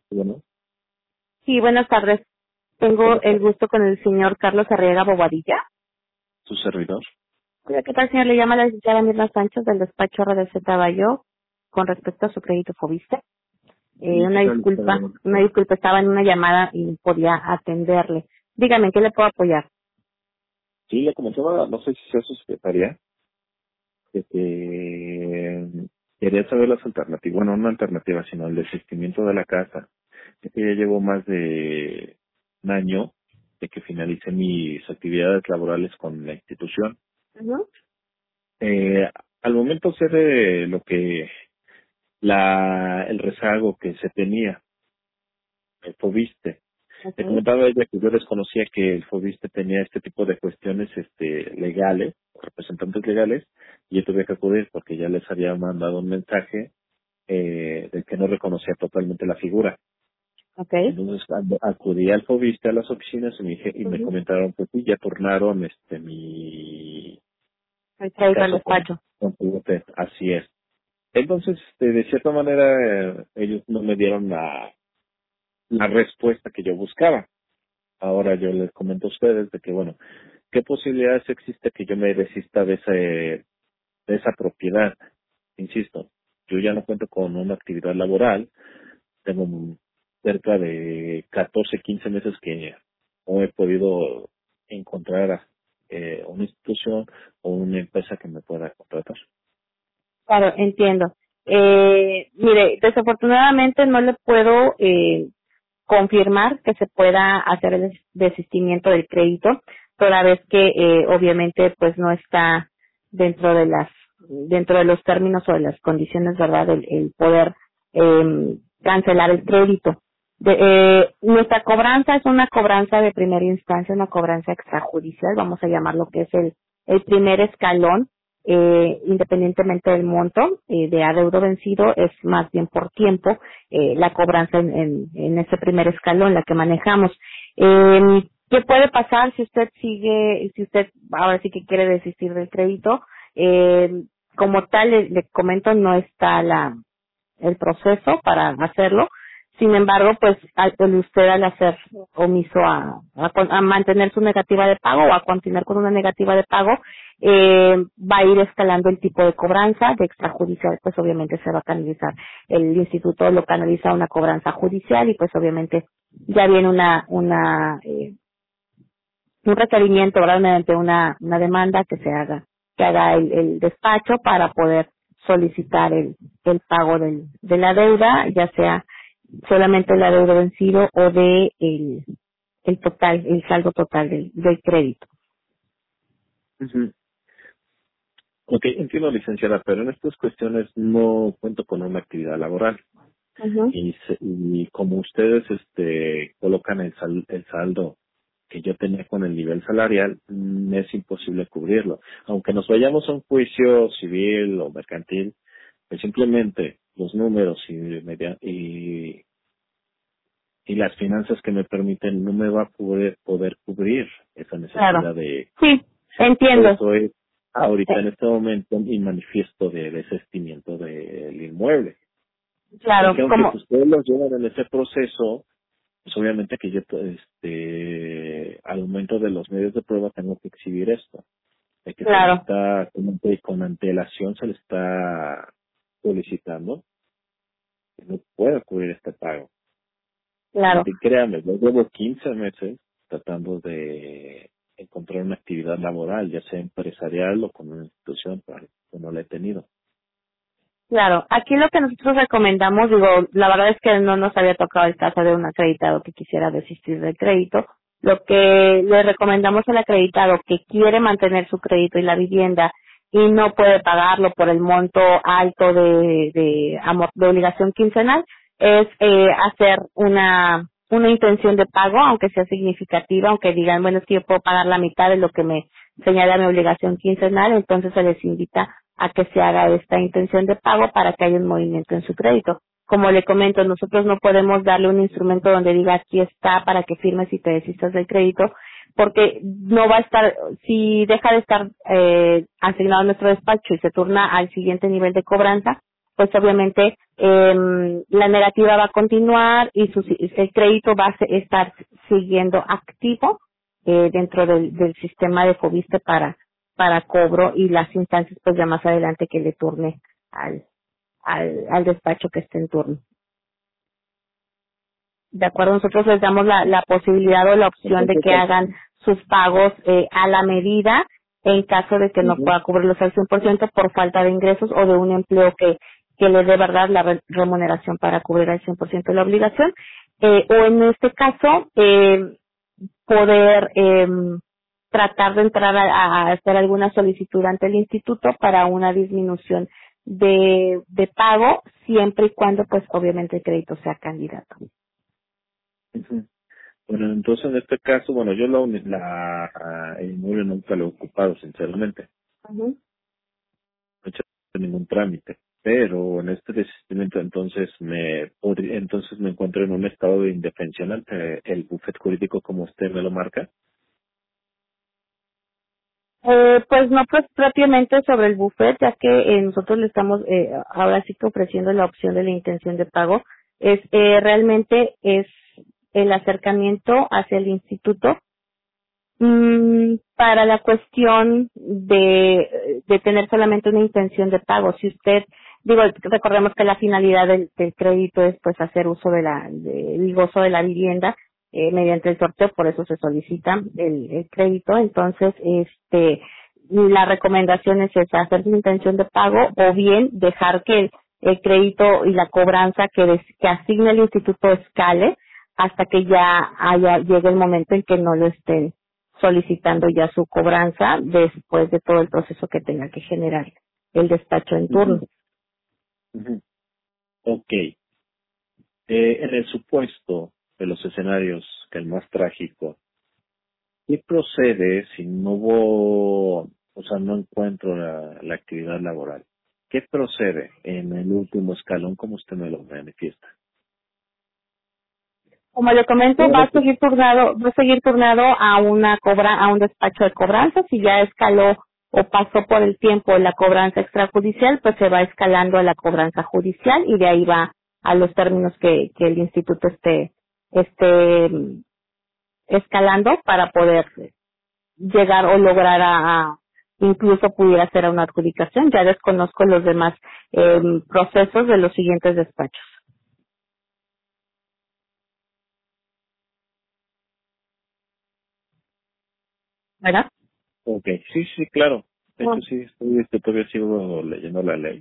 Bueno, Sí, buenas tardes. Tengo buenas el tardes. gusto con el señor Carlos Arriaga Bobadilla. ¿Su servidor? Hola, ¿qué tal, señor? Le llama la licenciada Mirna Sánchez del despacho RDZ Bayo con respecto a su crédito Fobiste. Sí, ¿qué tal? Una disculpa, estaba en una llamada y no podía atenderle. Dígame, ¿en qué le puedo apoyar? Sí, le comentaba, no sé si sea su secretaria, de que quería saber las alternativas, bueno, no alternativas, sino el desistimiento de la casa. Es que ya llevo más de un año de que finalicé mis actividades laborales con la institución. Ujú. Eh, Al momento sé de lo que el rezago que se tenía, el Fobiste. Le Okay. comentaba a ella que yo desconocía que el Fobiste tenía este tipo de cuestiones legales, representantes legales, y yo tuve que acudir porque ya les había mandado un mensaje de que no reconocía totalmente la figura. Okay. Entonces cuando acudí al Fobiste a las oficinas y me Ujú. comentaron que sí, ya turnaron mi El crédito al caso despacho. con Fobiste. Así es. Entonces, de cierta manera, ellos no me dieron la respuesta que yo buscaba. Ahora yo les comento a ustedes de que, bueno, ¿qué posibilidades existe que yo me desista de esa propiedad? Insisto, yo ya no cuento con una actividad laboral, tengo cerca de 14, 15 meses que no he podido encontrar una institución o una empresa que me pueda contratar. Claro, entiendo. Mire, desafortunadamente no le puedo confirmar que se pueda hacer el desistimiento del crédito, toda vez que obviamente pues no está dentro de dentro de los términos o de las condiciones, ¿verdad? El poder cancelar el crédito. Nuestra cobranza es una cobranza de primera instancia, una cobranza extrajudicial, vamos a llamar lo que es el primer escalón, independientemente del monto de adeudo vencido, es más bien por tiempo la cobranza en ese primer escalón, la que manejamos. ¿Qué puede pasar si usted ahora sí que quiere desistir del crédito? Como tal, le comento, no está el proceso para hacerlo. Sin embargo, pues usted al hacer omiso a mantener su negativa de pago o a continuar con una negativa de pago, va a ir escalando el tipo de cobranza de extrajudicial, pues obviamente se va a canalizar. El instituto lo canaliza a una cobranza judicial y pues obviamente ya viene un requerimiento, ¿verdad? Mediante una demanda que haga el despacho para poder solicitar el pago de la deuda, ya sea solamente el adeudo vencido o de el saldo total del crédito. Ujú. Ok, entiendo, licenciada, pero en estas cuestiones no cuento con una actividad laboral. Ujú. Y como ustedes colocan el saldo que yo tenía con el nivel salarial, es imposible cubrirlo. Aunque nos vayamos a un juicio civil o mercantil, pues simplemente los números y las finanzas que me permiten no me va a poder cubrir esa Claro. necesidad de... Sí, Por entiendo. eso es ahorita en Eh, este momento mi manifiesto de desestimiento del inmueble. claro, Porque aunque como, ustedes los llevan en ese proceso, pues obviamente que yo al momento de los medios de prueba tengo que exhibir esto, de que se le claro, está con antelación se le está solicitando que no pueda cubrir este pago. claro. Y créanme, yo llevo 15 meses tratando de encontrar una actividad laboral, ya sea empresarial o con una institución, pero no la he tenido. Claro, aquí lo que nosotros recomendamos, digo, la verdad es que no nos había tocado el caso de un acreditado que quisiera desistir del crédito. Lo que le recomendamos al acreditado que quiere mantener su crédito y la vivienda y no puede pagarlo por el monto alto de obligación quincenal es hacer una intención de pago, aunque sea significativa, aunque digan, bueno, es que yo puedo pagar la mitad de lo que me señala mi obligación quincenal, entonces se les invita a que se haga esta intención de pago para que haya un movimiento en su crédito. Como le comento, nosotros no podemos darle un instrumento donde diga aquí está para que firmes y te desistas del crédito, porque no va a estar, si deja de estar asignado a nuestro despacho y se turna al siguiente nivel de cobranza, pues obviamente la negativa va a continuar y el crédito va a estar siguiendo activo dentro del sistema de Fobiste para cobro y las instancias pues ya más adelante que le turne al despacho que esté en turno. De acuerdo, nosotros les damos la posibilidad o la opción de que hagan sus pagos a la medida en caso de que no pueda cubrirlos al 100% por falta de ingresos o de un empleo que le dé verdad la remuneración para cubrir al 100% de la obligación, o en este caso poder tratar de entrar a hacer alguna solicitud ante el instituto para una disminución de pago siempre y cuando pues obviamente el crédito sea candidato. Ujú. Bueno, entonces en este caso, bueno, yo el inmueble nunca lo he ocupado, sinceramente. Uh-huh. No he hecho ningún trámite. Pero en este desistimiento entonces entonces me encuentro en un estado de indefensión ante el bufete jurídico como usted me lo marca. Pues no pues propiamente sobre el buffet, ya que nosotros le estamos ahora sí que ofreciendo la opción de la intención de pago. Realmente es el acercamiento hacia el instituto para la cuestión de tener solamente una intención de pago. Si usted, recordemos que la finalidad del crédito es pues hacer uso del gozo de la vivienda mediante el sorteo, por eso se solicita el crédito. Entonces, la recomendación es esa, hacer su intención de pago o bien dejar que el crédito y la cobranza que asigne el instituto escale hasta que ya llegue el momento en que no lo estén solicitando ya su cobranza después de todo el proceso que tenga que generar el despacho en turno. Uh-huh. Ok. En el supuesto de los escenarios, que el más trágico, ¿qué procede si no encuentro la actividad laboral? ¿Qué procede en el último escalón como usted me lo manifiesta? Como le comento, va a seguir turnado a un despacho de cobranza. Si ya escaló o pasó por el tiempo la cobranza extrajudicial, pues se va escalando a la cobranza judicial y de ahí va a los términos que el instituto esté escalando para poder llegar o lograr incluso pudiera ser a una adjudicación. Ya desconozco los demás procesos de los siguientes despachos. ¿Verdad? Ok, sí, claro. De hecho, sí, todavía sigo leyendo la ley.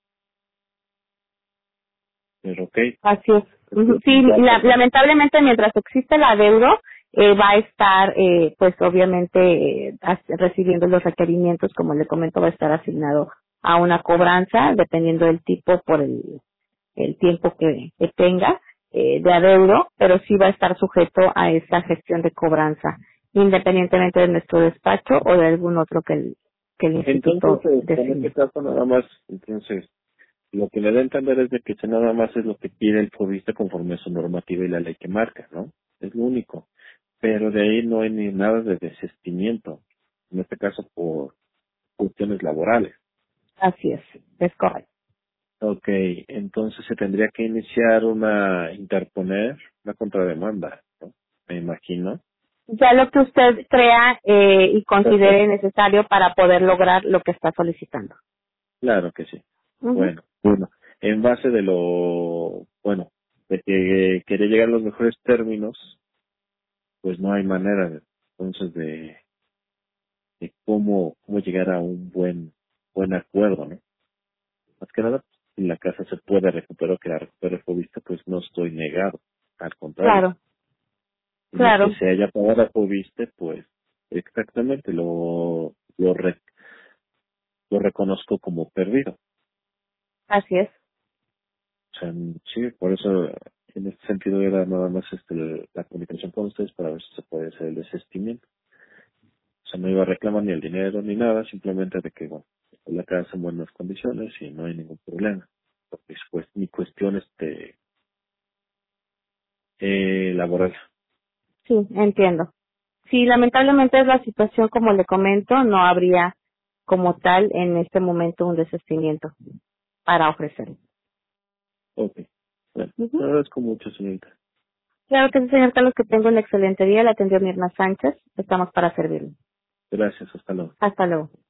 Pero ok. Así es. Sí, lamentablemente mientras existe el adeudo, va a estar, pues obviamente, recibiendo los requerimientos, como le comento, va a estar asignado a una cobranza, dependiendo del tipo por el tiempo que tenga de adeudo, pero sí va a estar sujeto a esa gestión de cobranza, independientemente de nuestro despacho o de algún otro que el instituto define. En este caso nada más, entonces, lo que le da a entender es de que nada más es lo que pide el fobista conforme a su normativa y la ley que marca, ¿no? Es lo único. Pero de ahí no hay ni nada de desistimiento, en este caso por cuestiones laborales. Así es correcto. Ok, entonces se tendría que interponer una contrademanda, ¿no? Me imagino. Ya lo que usted crea y considere necesario para poder lograr lo que está solicitando. Claro que sí. Uh-huh. Bueno, en base de de que quería llegar a los mejores términos, pues no hay manera entonces de cómo llegar a un buen acuerdo, ¿no? Más que nada, si la casa se puede recuperar, que la recupere Fobista, pues no estoy negado, al contrario. Claro. Que se haya pagado a Fobiste, pues exactamente lo reconozco como perdido. Así es. O sea, sí, por eso en este sentido era nada más la comunicación con ustedes para ver si se puede hacer el desistimiento. O sea, no iba a reclamar ni el dinero ni nada, simplemente de que, bueno, la casa en buenas condiciones y no hay ningún problema. Porque pues mi cuestión laboral. Sí, entiendo. Sí, lamentablemente es la situación como le comento, no habría como tal en este momento un desistimiento para ofrecer. Ok. Bueno, Ujú. te agradezco mucho, señorita. Claro que sí, señor Carlos, que tenga un excelente día. Le atendió Mirna Sánchez. Estamos para servirle. Gracias, hasta luego. Hasta luego.